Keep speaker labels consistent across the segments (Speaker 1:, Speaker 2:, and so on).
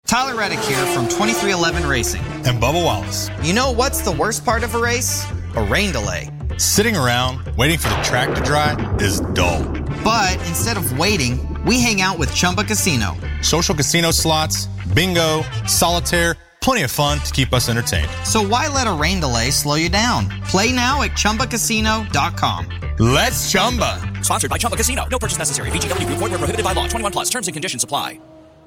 Speaker 1: Tyler Reddick here from 2311 Racing.
Speaker 2: And Bubba Wallace.
Speaker 1: You know what's the worst part of a race? A rain delay.
Speaker 2: Sitting around waiting for the track to dry is dull.
Speaker 1: But instead of waiting, we hang out with Chumba Casino.
Speaker 2: Social casino slots, bingo, solitaire, plenty of fun to keep us entertained.
Speaker 1: So why let a rain delay slow you down? Play now at ChumbaCasino.com.
Speaker 2: Let's Chumba.
Speaker 3: Sponsored by Chumba Casino. No purchase necessary. VGW Group. Void where prohibited by law. 21 plus. Terms and conditions apply.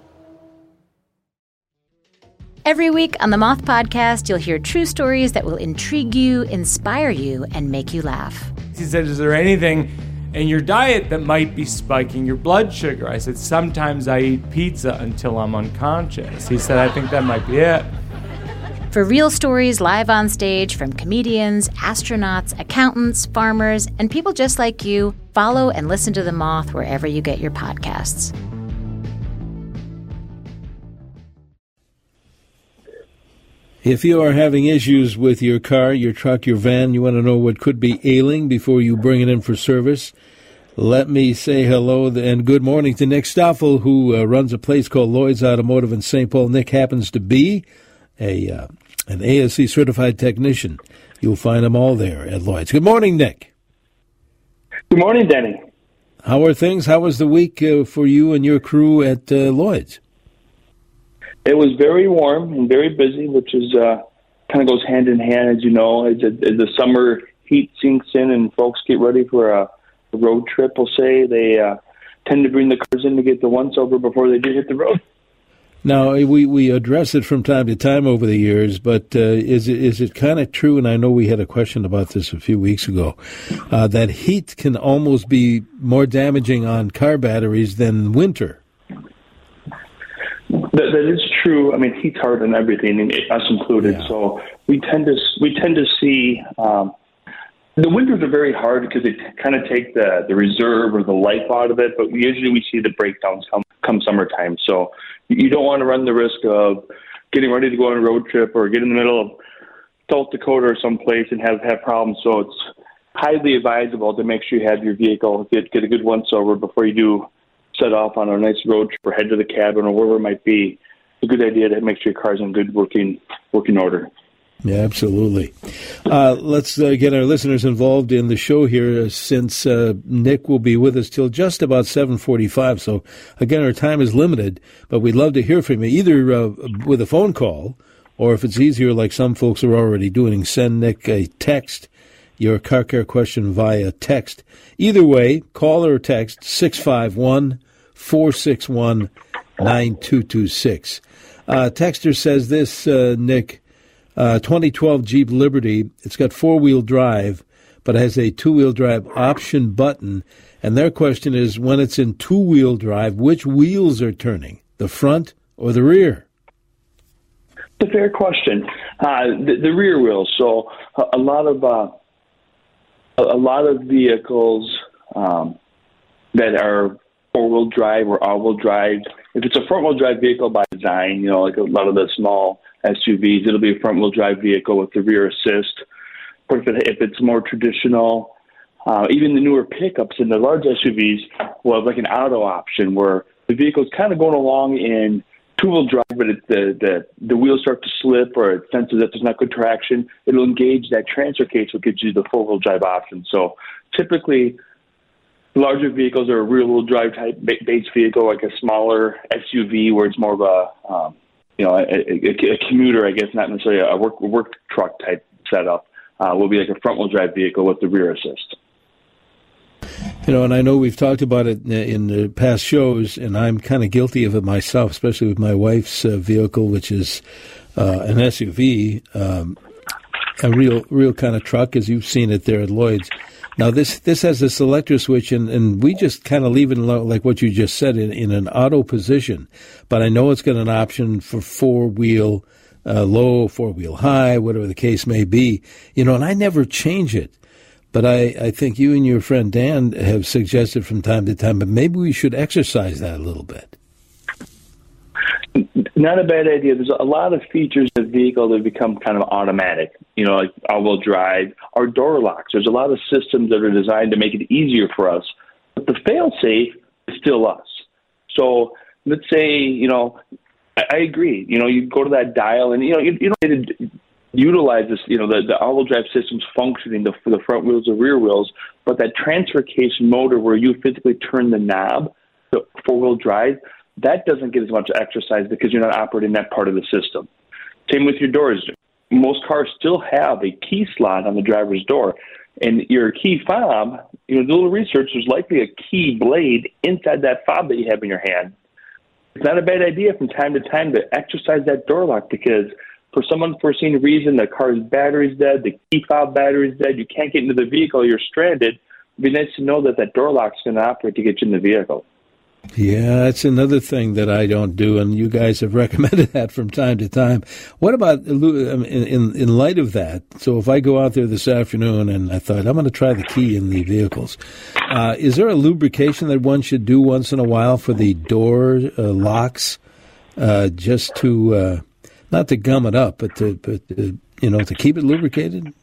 Speaker 4: Every week on the Moth Podcast, you'll hear true stories that will intrigue you, inspire you, and make you laugh.
Speaker 5: He said, is there anything in your diet that might be spiking your blood sugar? I said, sometimes I eat pizza until I'm unconscious. He said, I think that might be it.
Speaker 4: For real stories live on stage from comedians, astronauts, accountants, farmers, and people just like you, follow and listen to The Moth wherever you get your podcasts.
Speaker 6: If you are having issues with your car, your truck, your van, you want to know what could be ailing before you bring it in for service, let me say hello and good morning to Nick Stoffel, who runs a place called Lloyd's Automotive in St. Paul. Nick happens to be an ASE certified technician. You'll find them all there at Lloyd's. Good morning, Nick.
Speaker 7: Good morning, Denny.
Speaker 6: How are things? How was the week for you and your crew at Lloyd's?
Speaker 7: It was very warm and very busy, which is kind of goes hand in hand, as you know, as the summer heat sinks in and folks get ready for a road trip. We'll say they tend to bring the cars in to get the once over before they do hit the road.
Speaker 6: Now we address it from time to time over the years, but is it kind of true? And I know we had a question about this a few weeks ago, that heat can almost be more damaging on car batteries than winter.
Speaker 7: That is true. I mean, heat's hard on everything, us included. Yeah. So we tend to see the winters are very hard because they kind of take the reserve or the life out of it. But usually we see the breakdowns come summertime. So you don't want to run the risk of getting ready to go on a road trip or get in the middle of South Dakota or someplace and have problems. So it's highly advisable to make sure you have your vehicle get a good once over before you do set off on a nice road trip or head to the cabin or wherever it might be. It's a good idea to make sure your car's in good working order.
Speaker 6: Yeah, absolutely. Let's get our listeners involved in the show here since Nick will be with us till just about 7:45. So, again, our time is limited, but we'd love to hear from you, either with a phone call or if it's easier, like some folks are already doing, send Nick a text, your car care question via text. Either way, call or text 651-461-9226. Texter says this, Nick, 2012 Jeep Liberty, it's got four-wheel drive, but has a two-wheel drive option button. And their question is, when it's in two-wheel drive, which wheels are turning, the front or the rear?
Speaker 7: It's a fair question. The rear wheels. So a lot of vehicles that are four-wheel drive or all-wheel drive, if it's a front-wheel drive vehicle by design, like a lot of the small SUVs, it'll be a front-wheel drive vehicle with the rear assist. But if it's more traditional, even the newer pickups and the large SUVs will have like an auto option where the vehicle's kind of going along in two-wheel drive, but the wheels start to slip or it senses that there's not good traction. It'll engage that transfer case, which gives you the four-wheel drive option. So typically, larger vehicles are a rear-wheel drive type base vehicle, like a smaller SUV where it's more of a commuter, I guess, not necessarily a work truck type setup. Will be like a front-wheel drive vehicle with the rear assist.
Speaker 6: And I know we've talked about it in the past shows, and I'm kind of guilty of it myself, especially with my wife's vehicle, which is an SUV, a real kind of truck, as you've seen it there at Lloyd's. Now, this has a selector switch, and we just kind of leave it like what you just said, in an auto position. But I know it's got an option for four-wheel low, four-wheel high, whatever the case may be. And I never change it. But I think you and your friend Dan have suggested from time to time, but maybe we should exercise that a little bit.
Speaker 7: Not a bad idea. There's a lot of features of the vehicle that become kind of automatic, like all-wheel drive or door locks. There's a lot of systems that are designed to make it easier for us, but the fail-safe is still us. So let's say, I agree. You go to that dial, and you don't need to utilize this. The all-wheel drive system's functioning for the front wheels or rear wheels, but that transfer case motor where you physically turn the knob, the four-wheel drive, that doesn't get as much exercise because you're not operating that part of the system. Same with your doors. Most cars still have a key slot on the driver's door, and your key fob. Do a little research. There's likely a key blade inside that fob that you have in your hand. It's not a bad idea from time to time to exercise that door lock because for some unforeseen reason, the car's battery's dead, the key fob battery's dead, you can't get into the vehicle, you're stranded. It'd be nice to know that door lock's going to operate to get you in the vehicle.
Speaker 6: Yeah, that's another thing that I don't do, and you guys have recommended that from time to time. What about, in light of that, so if I go out there this afternoon and I thought, I'm going to try the key in the vehicles, is there a lubrication that one should do once in a while for the door locks, just to, not to gum it up, but to keep it lubricated?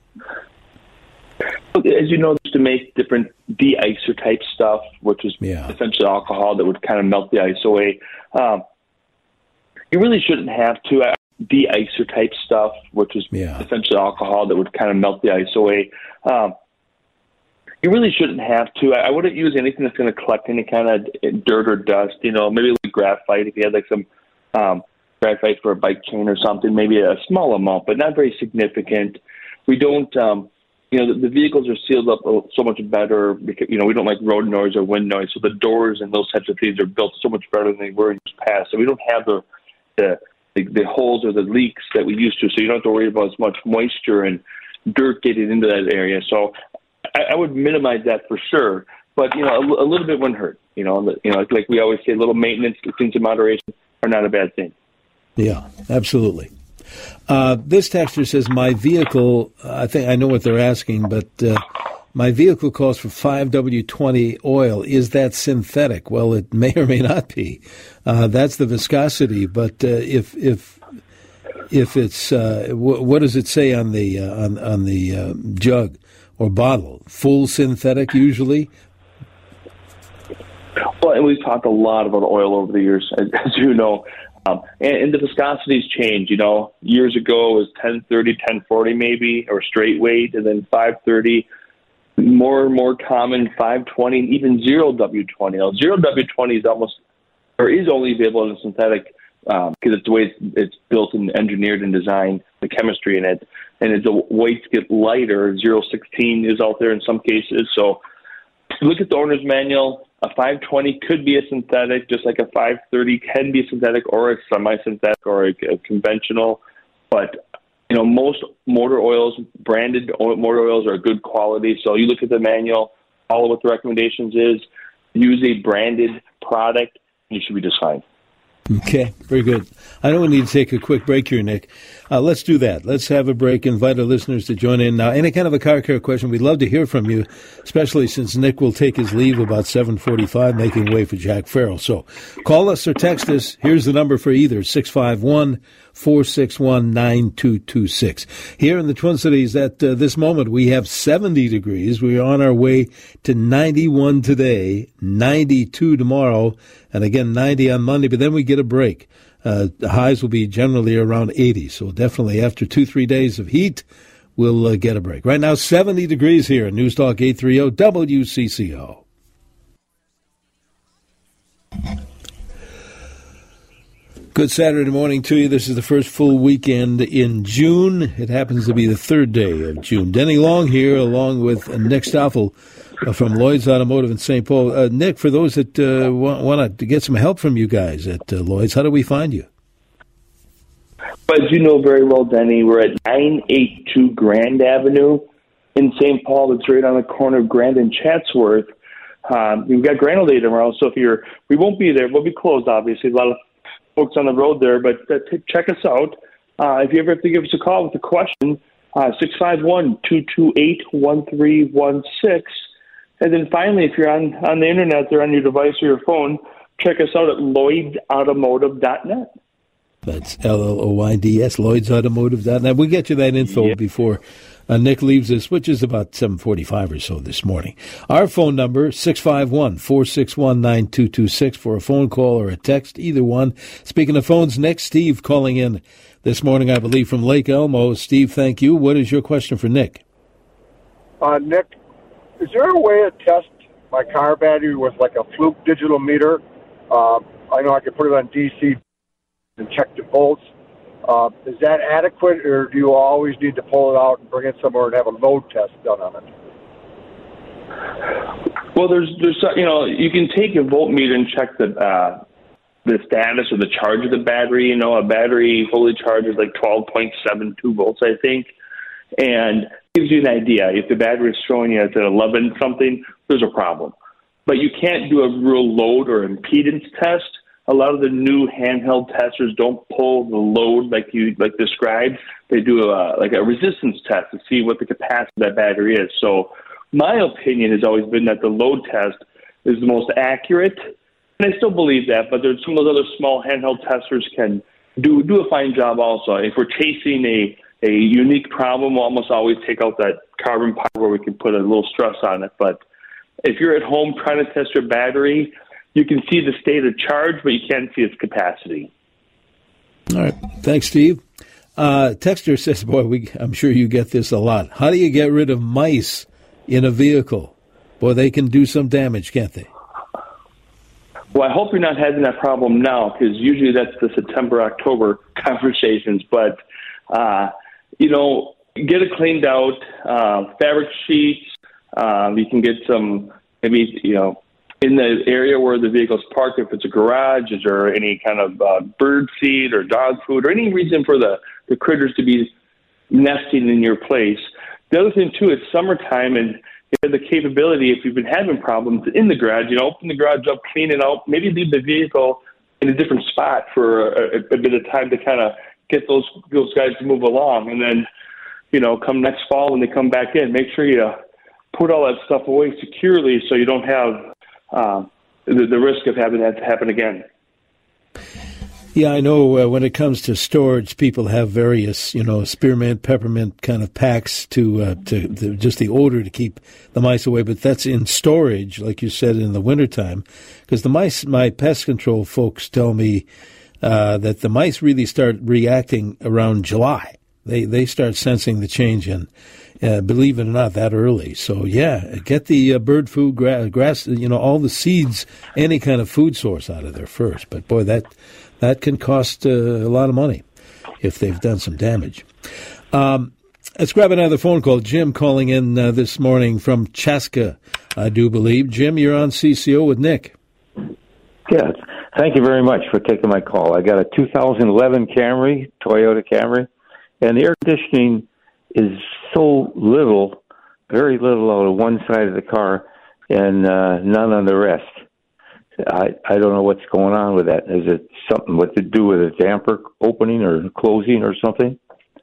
Speaker 7: As you know, to make different de-icer type stuff, which is essentially alcohol that would kind of melt the ice away. You really shouldn't have to. De-icer type stuff, which is essentially alcohol that would kind of melt the ice away. You really shouldn't have to. I wouldn't use anything that's going to collect any kind of dirt or dust. Maybe like graphite if you had like some graphite for a bike chain or something. Maybe a small amount, but not very significant. We don't. The vehicles are sealed up so much better because, we don't like road noise or wind noise. So the doors and those types of things are built so much better than they were in the past. So we don't have the holes or the leaks that we used to. So you don't have to worry about as much moisture and dirt getting into that area. So I would minimize that for sure. But, a little bit wouldn't hurt. Like we always say, a little maintenance, things in moderation are not a bad thing.
Speaker 6: Yeah, absolutely. This texter says, my vehicle, I think I know what they're asking, but my vehicle calls for 5W20 oil. Is that synthetic? Well, it may or may not be. That's the viscosity, but if it's, what does it say on the jug or bottle? Full synthetic usually?
Speaker 7: Well, and we've talked a lot about oil over the years, as you know. And the viscosities change. Years ago it was 1030, 1040 maybe, or straight weight, and then 530, more common 520, and even 0W20. Now, 0W20 is only available in synthetic because it's the way it's built and engineered and designed, the chemistry in it. And as the weights get lighter, 016 is out there in some cases. So look at the owner's manual. A 520 could be a synthetic, just like a 530 can be synthetic or a semi-synthetic or a conventional. But, most motor oils, branded motor oils are good quality. So you look at the manual, follow what the recommendations is, use a branded product, and you should be just fine.
Speaker 6: Okay, very good. I know we need to take a quick break here, Nick. Let's do that. Let's have a break. Invite our listeners to join in. Now, any kind of a car care question, we'd love to hear from you, especially since Nick will take his leave about 7:45, making way for Jack Farrell. So call us or text us. Here's the number for either, 651-461-9226. Here in the Twin Cities at this moment, we have 70 degrees. We are on our way to 91 today, 92 tomorrow, and again 90 on Monday, but then we get a break. The highs will be generally around 80, so definitely after 2-3 days of heat, we'll get a break. Right now, 70 degrees here at News Talk 830 WCCO. Good Saturday morning to you. This is the first full weekend in June. It happens to be the third day of June. Denny Long here, along with Nick Stoffel from Lloyd's Automotive in St. Paul. Nick, for those that want to get some help from you guys at Lloyd's, how do we find you?
Speaker 7: But as you know very well, Denny, we're at 982 Grand Avenue in St. Paul. It's right on the corner of Grand and Chatsworth. We've got Grand Day tomorrow, so we won't be there. We'll be closed, obviously. A lot of folks on the road there, but check us out. If you ever have to give us a call with a question, 651-228-1316. And then finally, if you're on the internet or on your device or your phone, check us out at LloydsAutomotive.net.
Speaker 6: That's LLOYDS, LloydsAutomotive.net. We'll get you that info before Nick leaves us, which is about 7:45 or so this morning. Our phone number, 651-461-9226 for a phone call or a text, either one. Speaking of phones, Nick, Steve calling in this morning, I believe, from Lake Elmo. Steve, thank you. What is your question for Nick?
Speaker 8: Nick, is there a way to test my car battery with like a Fluke digital meter? I know I can put it on DC and check the volts. Is that adequate, or do you always need to pull it out and bring it somewhere and have a load test done on it?
Speaker 7: Well, there's you can take a voltmeter and check the status or the charge of the battery. A battery fully charged is like 12.72 volts, I think, and gives you an idea. If the battery is showing you it's at 11 something, there's a problem. But you can't do a real load or impedance test. A lot of the new handheld testers don't pull the load like described. They do a resistance test to see what the capacity of that battery is. So my opinion has always been that the load test is the most accurate, and I still believe that. But there's some of those other small handheld testers can do a fine job also. If we're chasing a unique problem, we'll almost always take out that carbon part where we can put a little stress on it. But if you're at home trying to test your battery, you can see the state of charge, but you can't see its capacity.
Speaker 6: All right. Thanks, Steve. Texter says, I'm sure you get this a lot. How do you get rid of mice in a vehicle? Boy, they can do some damage, can't they?
Speaker 7: Well, I hope you're not having that problem now, because usually that's the September-October conversations. But, get it cleaned out, fabric sheets. You can get some, in the area where the vehicle's parked, if it's a garage, is there any kind of bird seed or dog food or any reason for the critters to be nesting in your place? The other thing, too, it's summertime, and you have the capability, if you've been having problems in the garage, open the garage up, clean it out, maybe leave the vehicle in a different spot for a bit of time to kind of get those guys to move along. And then, come next fall when they come back in, make sure you put all that stuff away securely so you don't have the risk of having that to happen again.
Speaker 6: Yeah, I know when it comes to storage, people have various, spearmint, peppermint kind of packs to just the odor to keep the mice away. But that's in storage, like you said, in the wintertime. Because the mice, my pest control folks tell me that the mice really start reacting around July. They start sensing the change in, believe it or not, that early. So, yeah, get the bird food, grass, all the seeds, any kind of food source out of there first. But, boy, that can cost a lot of money if they've done some damage. Let's grab another phone call. Jim calling in this morning from Chaska, I do believe. Jim, you're on CCO with Nick.
Speaker 9: Yes. Thank you very much for taking my call. I got a 2011 Camry, Toyota Camry, and the air conditioning is so little, very little out of one side of the car and none on the rest. I don't know what's going on with that. Is it something what to do with a damper opening or closing or something?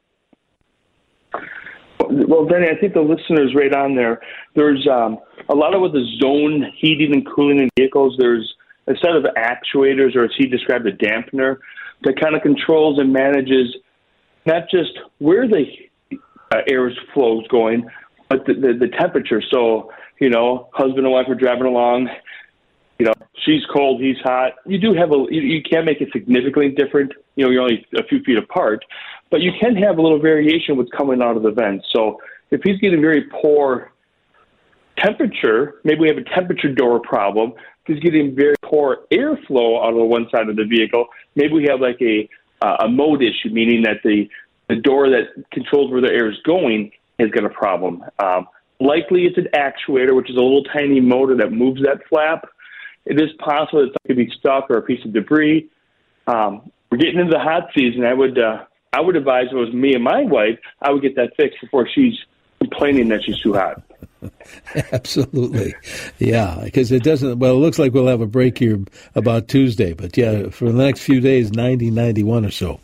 Speaker 7: Well, Denny, I think the listener's right on there. There's a lot of with the zone heating and cooling in vehicles, there's a set of actuators, or as he described, a dampener, that kind of controls and manages not just where the air flow is going, but the temperature. So, husband and wife are driving along, she's cold, he's hot. You do have you can't make it significantly different. You're only a few feet apart, but you can have a little variation with coming out of the vent. So if he's getting very poor temperature, maybe we have a temperature door problem. If he's getting very poor airflow out of the one side of the vehicle, maybe we have like a mode issue, meaning that the door that controls where the air is going has got a problem. Likely it's an actuator, which is a little tiny motor that moves that flap. It is possible that it could be stuck or a piece of debris. We're getting into the hot season. I would advise, if it was me and my wife, I would get that fixed before she's complaining that she's too hot.
Speaker 6: Absolutely. Yeah, because it doesn't, it looks like we'll have a break here about Tuesday. But, yeah, for the next few days, 90, 91 or so.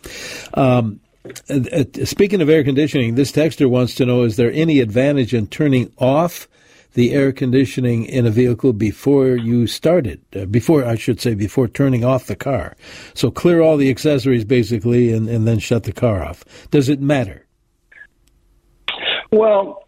Speaker 6: Speaking of air conditioning, this texter wants to know, is there any advantage in turning off the air conditioning in a vehicle before you started, before turning off the car. So clear all the accessories basically and then shut the car off. Does it matter?
Speaker 7: Well,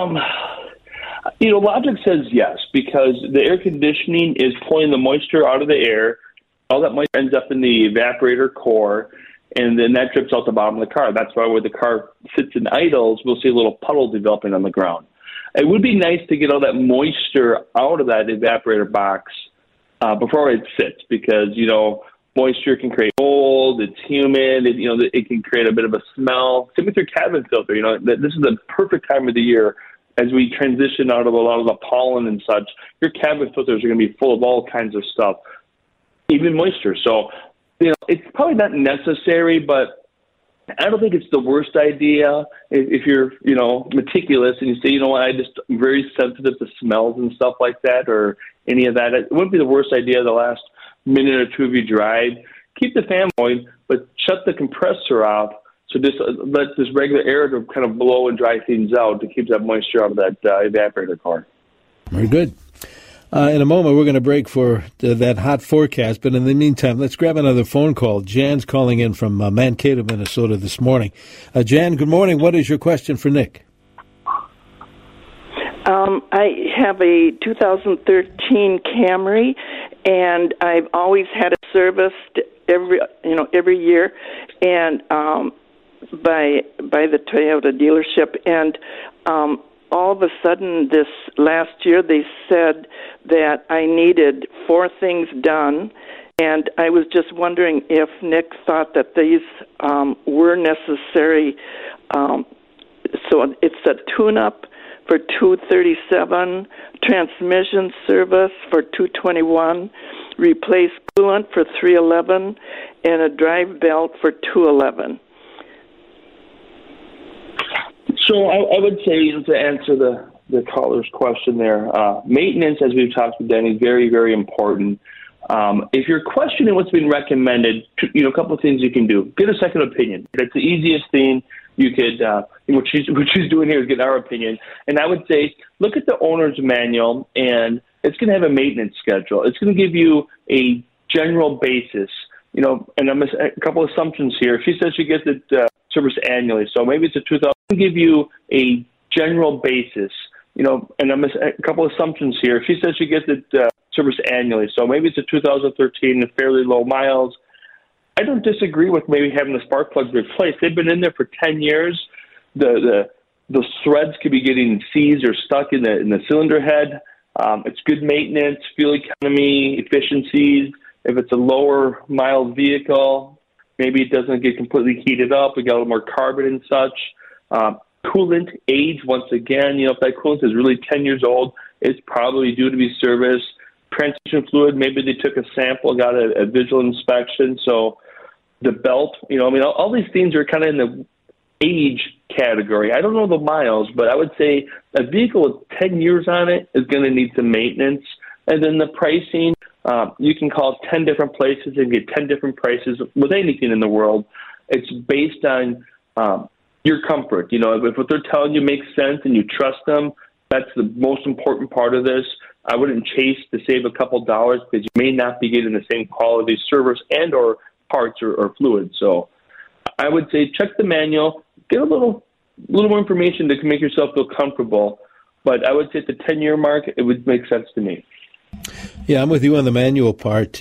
Speaker 7: logic says yes, because the air conditioning is pulling the moisture out of the air. All that moisture ends up in the evaporator core, and then that drips out the bottom of the car. That's why when the car sits and idles, we'll see a little puddle developing on the ground. It would be nice to get all that moisture out of that evaporator box before it sits, because, moisture can create mold, it's humid, it can create a bit of a smell. Same with your cabin filter. This is the perfect time of the year as we transition out of a lot of the pollen and such. Your cabin filters are going to be full of all kinds of stuff, even moisture. So, it's probably not necessary, but I don't think it's the worst idea if you're, meticulous and you say, I'm very sensitive to smells and stuff like that or any of that. It wouldn't be the worst idea the last minute or two of your drive. Keep the fan going, but shut the compressor off. So just let this regular air to kind of blow and dry things out to keep that moisture out of that evaporator car.
Speaker 6: Very good. In a moment, we're going to break for that hot forecast, but in the meantime, let's grab another phone call. Jan's calling in from Mankato, Minnesota this morning. Jan, good morning. What is your question for Nick?
Speaker 10: I have a 2013 Camry, and I've always had it serviced every year, and by the Toyota dealership, and all of a sudden this last year they said that I needed 4 things done, and I was just wondering if Nick thought that these were necessary. So it's a tune-up for $237, transmission service for $221, replace coolant for $311, and a drive belt for $211.
Speaker 7: So I would say, to answer the caller's question there, maintenance, as we've talked with Danny, is very, very important. If you're questioning what's been recommended, a couple of things you can do. Get a second opinion. That's the easiest thing you could, what she's doing here is get our opinion. And I would say, look at the owner's manual, and it's going to have a maintenance schedule. It's going to give you a general basis, and I'm a couple assumptions here. She says she gets it serviced annually, so maybe it's a 2000. Give you a general basis, and I'm a couple assumptions here. She says she gets it serviced annually, so maybe it's a 2013 and fairly low miles. I don't disagree with maybe having the spark plugs replaced. They've been in there for 10 years. The threads could be getting seized or stuck in the cylinder head. It's good maintenance, fuel economy, efficiencies. If it's a lower mile vehicle, maybe it doesn't get completely heated up. We got a little more carbon and such. Coolant age, once again, if that coolant is really 10 years old, it's probably due to be serviced. Transmission fluid, maybe they took a sample, got a visual inspection. So the belt, all these things are kind of in the age category. I don't know the miles, but I would say a vehicle with 10 years on it is going to need some maintenance. And then the pricing, you can call 10 different places and get 10 different prices with anything in the world. It's based on your comfort. If what they're telling you makes sense and you trust them, that's the most important part of this. I wouldn't chase to save a couple dollars because you may not be getting the same quality service and or parts or fluids. So I would say check the manual, get a little more information to make yourself feel comfortable. But I would say at the 10-year mark, it would make sense to me.
Speaker 6: Yeah, I'm with you on the manual part.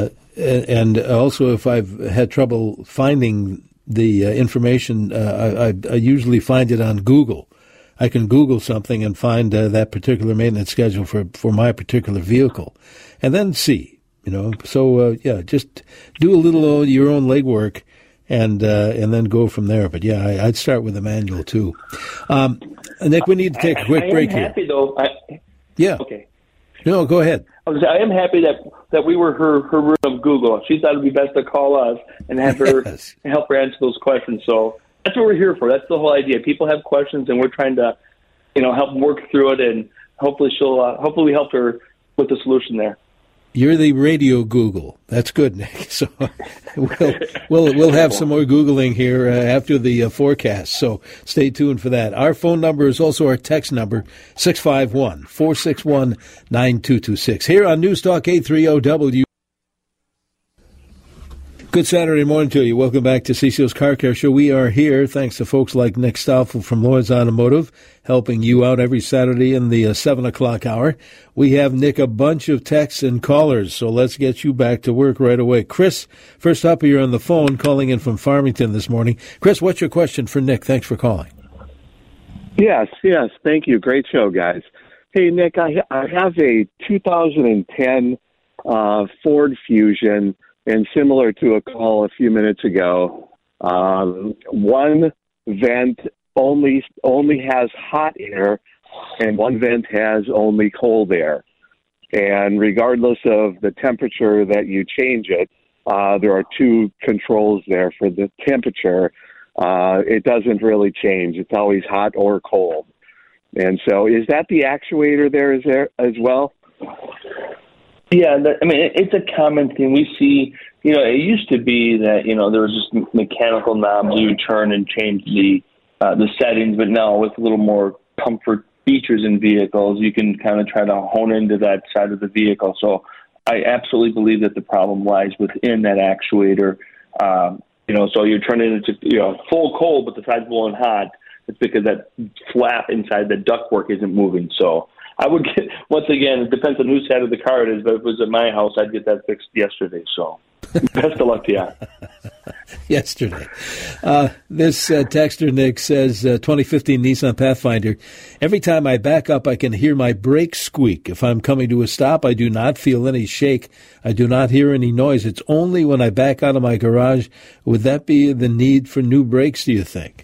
Speaker 6: And also if I've had trouble finding the information, I usually find it on Google. I can Google something and find that particular maintenance schedule for my particular vehicle, and then see, So just do a little your own legwork, and then go from there. But yeah, I'd start with the manual too. Nick, we need to take a quick break here.
Speaker 7: I am happy though.
Speaker 6: Yeah.
Speaker 7: Okay.
Speaker 6: No, go ahead.
Speaker 7: I am happy that we were her room of Google. She thought it would be best to call us and have her help her answer those questions. So that's what we're here for. That's the whole idea. People have questions, and we're trying to, help them work through it, and hopefully we helped her with the solution there.
Speaker 6: You're the radio Google. That's good, Nick. So we'll have some more Googling here after the forecast. So stay tuned for that. Our phone number is also our text number, 651-461-9226. Here on News Talk 830W. Good Saturday morning to you. Welcome back to CCO's Car Care Show. We are here thanks to folks like Nick Stoffel from Lloyd's Automotive, helping you out every Saturday in the 7 o'clock hour. We have, Nick, a bunch of texts and callers, so let's get you back to work right away. Chris, first up, you're on the phone, calling in from Farmington this morning. Chris, what's your question for Nick? Thanks for calling.
Speaker 11: Yes. Thank you. Great show, guys. Hey, Nick, I have a 2010 Ford Fusion, and similar to a call a few minutes ago, one vent only has hot air, and one vent has only cold air. And regardless of the temperature that you change it, there are two controls there for the temperature. It doesn't really change. It's always hot or cold. And so is that the actuator there as well?
Speaker 7: Yeah, it's a common thing. We see, it used to be that, there was just mechanical knobs you would turn and change the settings, but now with a little more comfort features in vehicles, you can kind of try to hone into that side of the vehicle. So I absolutely believe that the problem lies within that actuator. So you're turning it into, full cold, but the side's blowing hot. It's because that flap inside the ductwork isn't moving. So I would get, once again, it depends on whose side of the car it is, but if it was at my house, I'd get that fixed yesterday. So best of luck to you.
Speaker 6: Yesterday. This texter, Nick, says 2015 Nissan Pathfinder. Every time I back up, I can hear my brakes squeak. If I'm coming to a stop, I do not feel any shake. I do not hear any noise. It's only when I back out of my garage. Would that be the need for new brakes, do you think?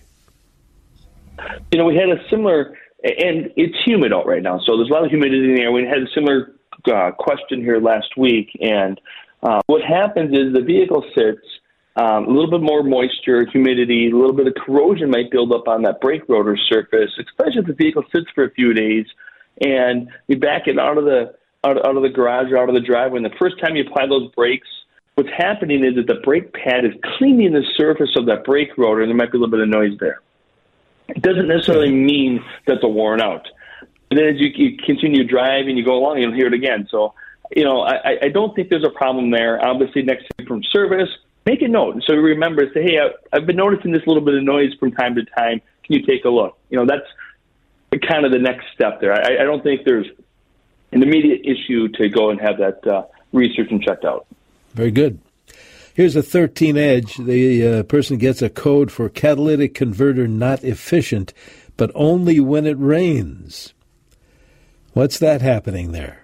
Speaker 7: We had a similar... And it's humid out right now, so there's a lot of humidity in the air. We had a similar question here last week, and what happens is the vehicle sits, a little bit more moisture, humidity, a little bit of corrosion might build up on that brake rotor surface, especially if the vehicle sits for a few days, and you back it out of the garage or out of the driveway, and the first time you apply those brakes, what's happening is that the brake pad is cleaning the surface of that brake rotor, and there might be a little bit of noise there. It doesn't necessarily mean that they're worn out. And then as you continue to drive and you go along, you'll hear it again. So, I don't think there's a problem there. Obviously, next time from service, make a note. So remember, say, hey, I've been noticing this little bit of noise from time to time. Can you take a look? That's kind of the next step there. I don't think there's an immediate issue to go and have that researched and checked out.
Speaker 6: Very good. Here's a 13 Edge. The person gets a code for catalytic converter not efficient, but only when it rains. What's that happening there?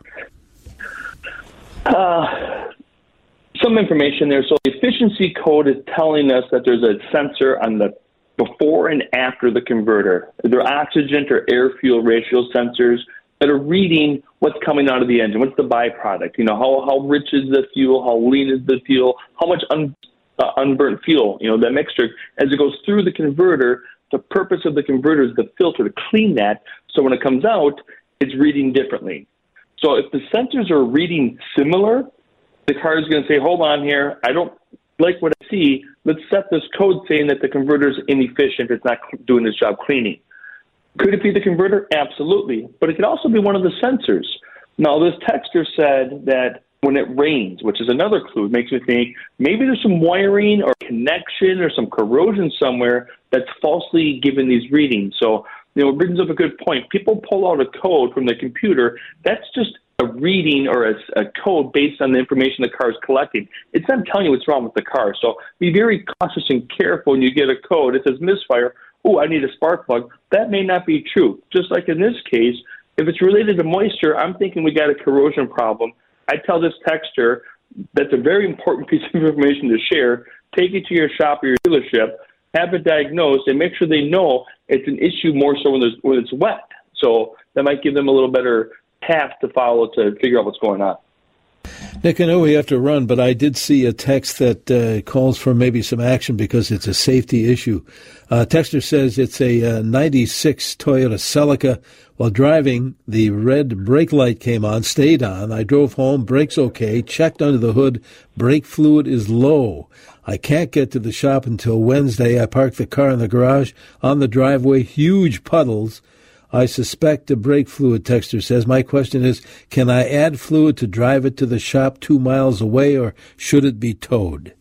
Speaker 7: Some information there. So the efficiency code is telling us that there's a sensor on the before and after the converter. They're oxygen or air-fuel ratio sensors that are reading what's coming out of the engine, what's the byproduct, how rich is the fuel, how lean is the fuel, how much unburnt fuel, that mixture. As it goes through the converter, the purpose of the converter is the filter to clean that, so when it comes out, it's reading differently. So if the sensors are reading similar, the car is going to say, hold on here, I don't like what I see, let's set this code saying that the converter is inefficient, it's not doing its job cleaning. Could it be the converter? Absolutely. But it could also be one of the sensors. Now, this texter said that when it rains, which is another clue, it makes me think maybe there's some wiring or connection or some corrosion somewhere that's falsely giving these readings. So, it brings up a good point. People pull out a code from the computer. That's just a reading or a code based on the information the car is collecting. It's not telling you what's wrong with the car. So be very cautious and careful when you get a code. It says misfire. Oh, I need a spark plug. That may not be true. Just like in this case, if it's related to moisture, I'm thinking we got a corrosion problem. I tell this texter that's a very important piece of information to share. Take it to your shop or your dealership, have it diagnosed, and make sure they know it's an issue more so when it's wet. So that might give them a little better path to follow to figure out what's going on.
Speaker 6: Nick, I know we have to run, but I did see a text that calls for maybe some action because it's a safety issue. Texter says it's a 96 Toyota Celica. While driving, the red brake light came on, stayed on. I drove home, brakes okay, checked under the hood, brake fluid is low. I can't get to the shop until Wednesday. I parked the car in the garage, on the driveway, huge puddles. I suspect a brake fluid, Texter says. My question is, can I add fluid to drive it to the shop 2 miles away, or should it be towed?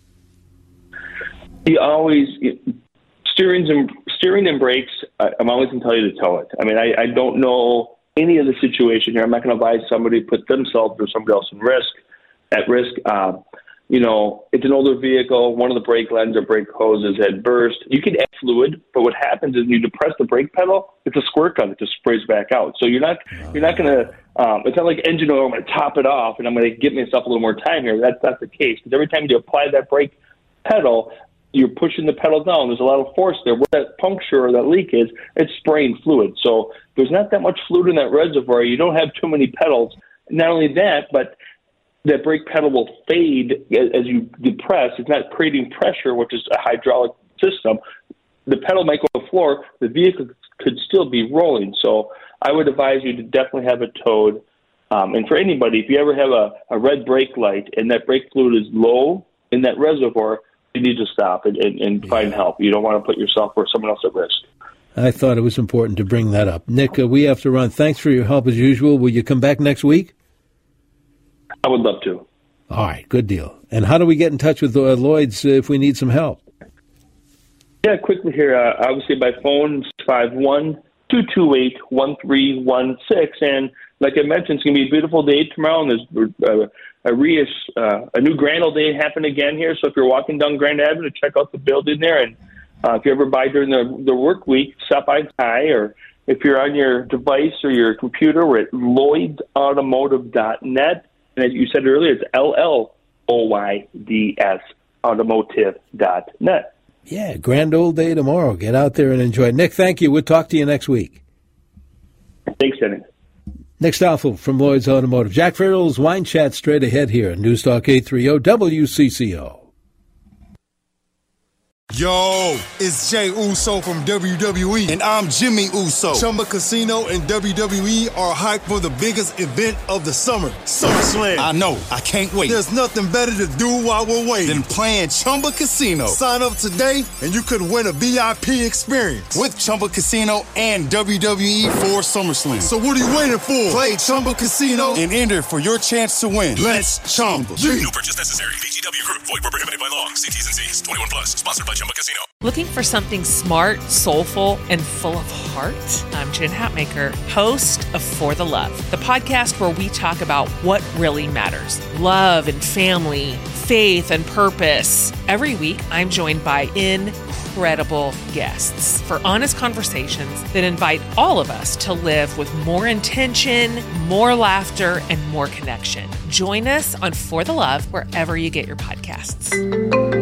Speaker 7: You always, steering and brakes, I'm always going to tell you to tow it. I mean, I don't know any of the situation here. I'm not going to advise somebody to put themselves or somebody else at risk. It's an older vehicle. One of the brake lines or brake hoses had burst. You can add fluid, but what happens is you depress the brake pedal, it's a squirt gun that just sprays back out. So you're not going to, it's not like engine oil, I'm going to top it off and I'm going to give myself a little more time here. That's not the case. Because every time you apply that brake pedal, you're pushing the pedal down. There's a lot of force there. Where that puncture or that leak is, it's spraying fluid. So there's not that much fluid in that reservoir. You don't have too many pedals. Not only that, but that brake pedal will fade as you depress. It's not creating pressure, which is a hydraulic system. The pedal might go to the floor. The vehicle could still be rolling. So I would advise you to definitely have it towed. And for anybody, if you ever have a red brake light and that brake fluid is low in that reservoir, you need to stop and find help. You don't want to put yourself or someone else at risk.
Speaker 6: I thought it was important to bring that up. Nick, we have to run. Thanks for your help as usual. Will you come back next week?
Speaker 7: I would love to.
Speaker 6: All right, good deal. And how do we get in touch with Lloyd's if we need some help?
Speaker 7: Yeah, quickly here. Obviously by phone, 51228-1316. And like I mentioned, it's going to be a beautiful day tomorrow, and there's a new Grand Old Day happen again here. So if you're walking down Grand Avenue, check out the building there. And if you ever buy during the work week, stop by Ty, or if you're on your device or your computer, we're at LloydsAutomotive.net. And as you said earlier, it's LLOYDS automotive.net.
Speaker 6: Yeah, Grand Old Day tomorrow. Get out there and enjoy. Nick, thank you. We'll talk to you next week.
Speaker 7: Thanks, Dennis.
Speaker 6: Nick Stoffel from Lloyd's Automotive. Jack Farrell's Wine Chat straight ahead here on News Talk 830 WCCO.
Speaker 12: Yo, it's Jay Uso from WWE. And I'm Jimmy Uso. Chumba Casino and WWE are hyped for the biggest event of the summer, SummerSlam. I know. I can't wait. There's nothing better to do while we're waiting than playing Chumba Casino. Sign up today and you could win a VIP experience with Chumba Casino and WWE for SummerSlam. So what are you waiting for? Play Chumba Casino and enter for your chance to win. Let's Chumba.
Speaker 13: No purchase necessary. VGW Group. Void where prohibited by law. See T's and C's. 21 plus. Sponsored by Chumba Casino.
Speaker 14: Looking for something smart, soulful, and full of heart? I'm Jen Hatmaker, host of For the Love, the podcast where we talk about what really matters. Love and family, faith and purpose. Every week, I'm joined by incredible guests for honest conversations that invite all of us to live with more intention, more laughter, and more connection. Join us on For the Love wherever you get your podcasts.